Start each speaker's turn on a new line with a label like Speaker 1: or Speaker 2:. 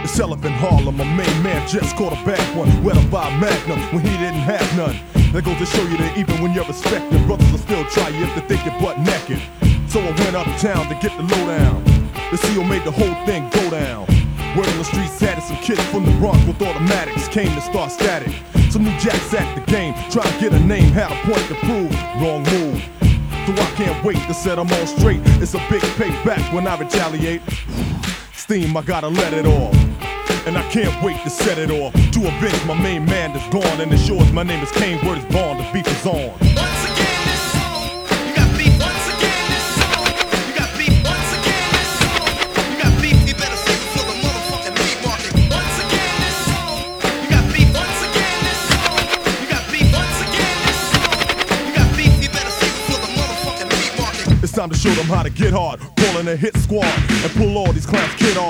Speaker 1: Sell up in Harlem, my main man just caught a bad one. Wet up by a Magnum when he didn't have none. That goes to show you that even when you're respected, brothers will still try you if they think you're butt naked. So I went uptown to get the lowdown. The CO made the whole thing go down. Word on the streets had it, some kids from the Bronx with automatics came to start static. Some new jacks at the game, try to get a name, had a point to prove. Wrong move. So I can't wait to set them all straight. It's a big payback when I retaliate. Steam, I gotta let it off. And I can't wait to set it off. To avenge my main man that's gone. And ensures my name is Kane, word is born, the beef is on.
Speaker 2: Once again this song, you got beef. Once again this song, you got beef. Once again this song, you got beef. You better save it for the motherfucking meat market. Once again this song, you got beef. Once again this song, you got beef. Once again this song, you got beef. You better save it for the motherfucking meat market.
Speaker 1: It's time to show them how to get hard. Call in a hit squad and pull all these clowns kid off.